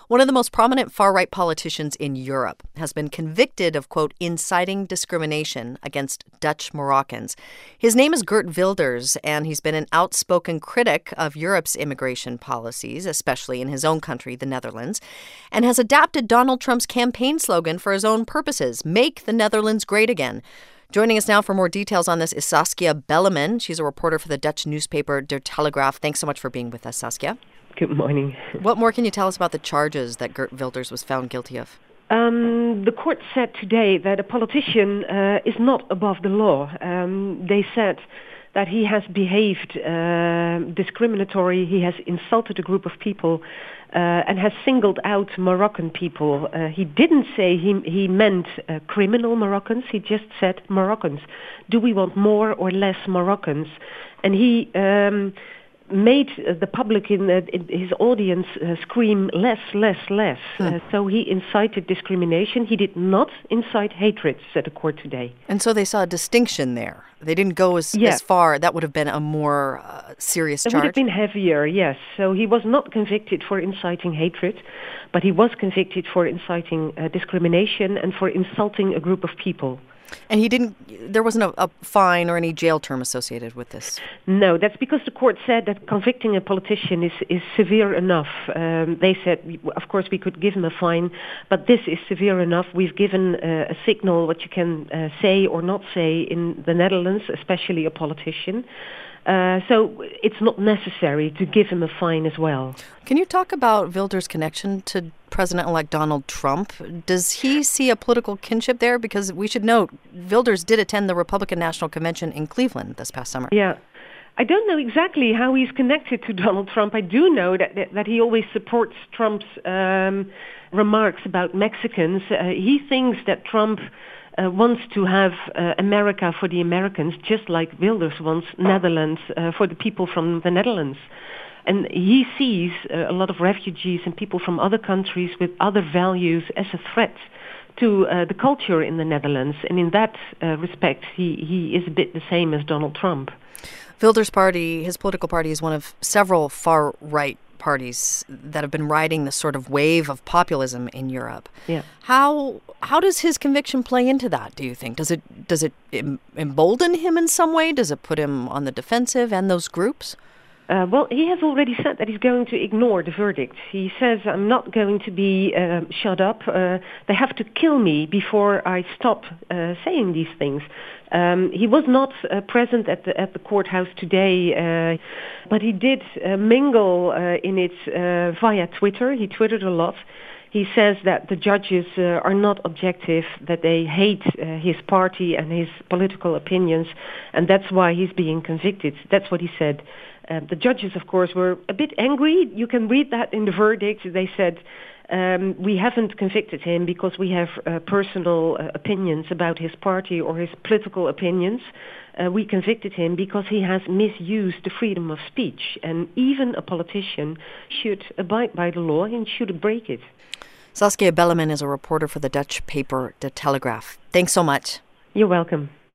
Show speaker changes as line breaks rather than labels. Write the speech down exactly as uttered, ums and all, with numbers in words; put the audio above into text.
One of the most prominent far-right politicians in Europe has been convicted of, quote, inciting discrimination against Dutch Moroccans. His name is Geert Wilders, and he's been an outspoken critic of Europe's immigration policies, especially in his own country, the Netherlands, and has adapted Donald Trump's campaign slogan for his own purposes, Make the Netherlands Great Again. Joining us now for more details on this is Saskia Belleman. She's a reporter for the Dutch newspaper De Telegraaf. Thanks so much for being with us, Saskia.
Good morning.
What more can you tell us about the charges that Geert Wilders was found guilty of?
Um, the court said today that a politician uh, is not above the law. Um, they said that he has behaved uh, discriminatory, he has insulted a group of people uh, and has singled out Moroccan people. Uh, he didn't say he, he meant uh, criminal Moroccans, he just said Moroccans. Do we want more or less Moroccans? And he Um, made uh, the public in, uh, in his audience uh, scream less, less, less. Hmm. Uh, so he incited discrimination. He did not incite hatred, said the court today.
And so they saw a distinction there. They didn't go as,
yeah.
as far. That would have been a more uh, serious
it
charge.
It would have been heavier, yes. So he was not convicted for inciting hatred, but he was convicted for inciting uh, discrimination and for insulting a group of people.
And he didn't, there wasn't a, a fine or any jail term associated with this?
No, that's because the court said that convicting a politician is, is severe enough. Um, they said, of course, we could give him a fine, but this is severe enough. We've given uh, a signal what you can uh, say or not say in the Netherlands, especially a politician. Uh, so it's not necessary to give him a fine as well.
Can you talk about Wilders' connection to President-elect Donald Trump? Does he see a political kinship there? Because we should note, Wilders did attend the Republican National Convention in Cleveland this past summer.
Yeah. I don't know exactly how he's connected to Donald Trump. I do know that that, that he always supports Trump's um, remarks about Mexicans. Uh, he thinks that Trump Uh, wants to have uh, America for the Americans, just like Wilders wants Netherlands uh, for the people from the Netherlands. And he sees uh, a lot of refugees and people from other countries with other values as a threat to uh, the culture in the Netherlands. And in that uh, respect, he, he is a bit the same as Donald Trump.
Wilders' party, his political party, is one of several far-right parties that have been riding this sort of wave of populism in Europe.
Yeah.
How how does his conviction play into that, do you think? Does it does it embolden him in some way? Does it put him on the defensive and those groups?
Uh, well, he has already said that he's going to ignore the verdict. He says, I'm not going to be uh, shut up. Uh, they have to kill me before I stop uh, saying these things. Um, he was not uh, present at the at the courthouse today, uh, but he did uh, mingle uh, in it uh, via Twitter. He twittered a lot. He says that the judges uh, are not objective, that they hate uh, his party and his political opinions, and that's why he's being convicted. That's what he said. Uh, the judges, of course, were a bit angry. You can read that in the verdict. They said, um, we haven't convicted him because we have uh, personal uh, opinions about his party or his political opinions. Uh, we convicted him because he has misused the freedom of speech. And even a politician should abide by the law and should break it.
Saskia Belleman is a reporter for the Dutch paper De Telegraaf. Thanks so much.
You're welcome.